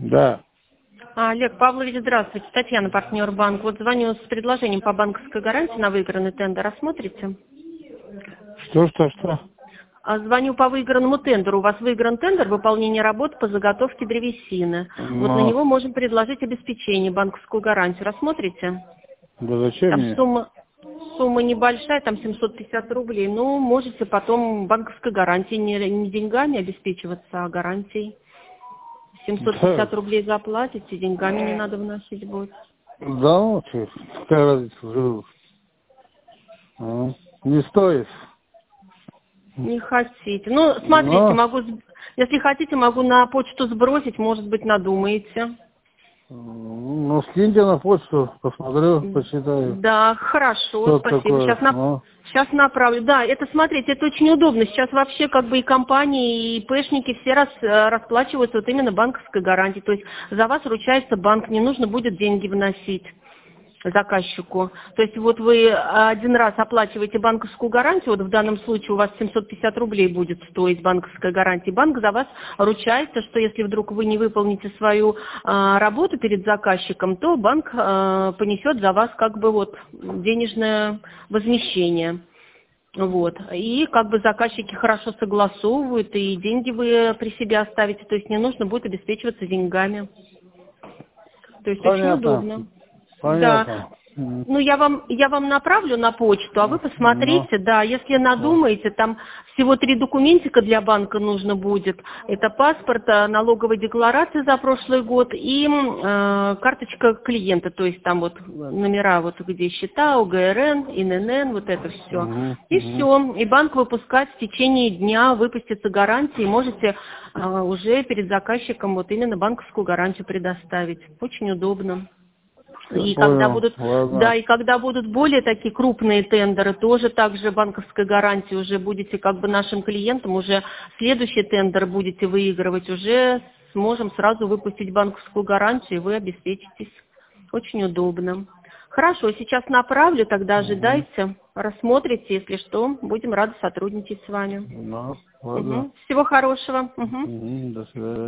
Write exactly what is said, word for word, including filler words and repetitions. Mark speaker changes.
Speaker 1: Да.
Speaker 2: А, Олег Павлович, здравствуйте. Татьяна, партнер банк. Вот звоню с предложением по банковской гарантии на выигранный тендер. Рассмотрите?
Speaker 1: Что, что, что?
Speaker 2: А, звоню по выигранному тендеру. У вас выигран тендер выполнения работ по заготовке древесины. Вот на
Speaker 1: Но,
Speaker 2: него можем предложить обеспечение, банковскую гарантию. Рассмотрите?
Speaker 1: да зачем
Speaker 2: Там
Speaker 1: мне?
Speaker 2: сумма, сумма небольшая, там семьсот пятьдесят рублей. Ну, можете потом банковской гарантией, не, не деньгами обеспечиваться, а гарантией. семьсот
Speaker 1: Да,
Speaker 2: пятьдесят рублей заплатите, деньгами не надо вносить будет.
Speaker 1: да ну, что, какая разница, живу. А, не стоит.
Speaker 2: Не хотите. Ну, смотрите,
Speaker 1: Но,
Speaker 2: могу, с- если хотите, могу на почту сбросить, может быть, надумаете.
Speaker 1: ну, скиньте на почту, посмотрю, почитаю,
Speaker 2: Да, хорошо,
Speaker 1: что
Speaker 2: спасибо.
Speaker 1: такое.
Speaker 2: Сейчас, на,
Speaker 1: Ну,
Speaker 2: сейчас направлю. Да, это, смотрите, это очень удобно. Сейчас вообще как бы и компании, и пэшники все рас, э, расплачиваются вот именно банковской гарантией. То есть за вас ручается банк, не нужно будет деньги вносить заказчику. То есть вот вы один раз оплачиваете банковскую гарантию, вот в данном случае у вас семьсот пятьдесят рублей будет стоить банковская гарантия. Банк за вас ручается, что если вдруг вы не выполните свою а, работу перед заказчиком, то банк а, понесет за вас как бы вот денежное возмещение. Вот. И как бы заказчики хорошо согласовывают, и деньги вы при себе оставите, то есть не нужно будет обеспечиваться деньгами. То есть очень
Speaker 1: понятно,
Speaker 2: удобно. Да.
Speaker 1: понятно. М,
Speaker 2: Ну, я вам, я вам направлю на почту, а вы
Speaker 1: Ну,
Speaker 2: посмотрите, да, если
Speaker 1: ну,
Speaker 2: надумаете, там всего три документика для банка нужно будет. Это паспорт, э, налоговая декларация за прошлый год и э, карточка клиента, то есть там вот номера, вот где счета, УГРН, ИНН, вот это все.
Speaker 1: мгм,
Speaker 2: И
Speaker 1: мгм.
Speaker 2: все. И банк выпускает в течение дня, выпустится гарантии, можете э, уже перед заказчиком вот именно банковскую гарантию предоставить. Очень удобно.
Speaker 1: Всё,
Speaker 2: И когда
Speaker 1: понял,
Speaker 2: будут, да,
Speaker 1: ладно.
Speaker 2: и когда будут более такие крупные тендеры, тоже также банковской гарантии уже будете как бы нашим клиентам, уже следующий тендер будете выигрывать, уже сможем сразу выпустить банковскую гарантию, и вы обеспечитесь. Очень удобно. Хорошо, сейчас направлю, тогда
Speaker 1: Мгм.
Speaker 2: ожидайте, рассмотрите, если что, будем рады сотрудничать с вами.
Speaker 1: Ну, ладно.
Speaker 2: Мгм. Всего хорошего. Мгм.
Speaker 1: Мгм, до свидания.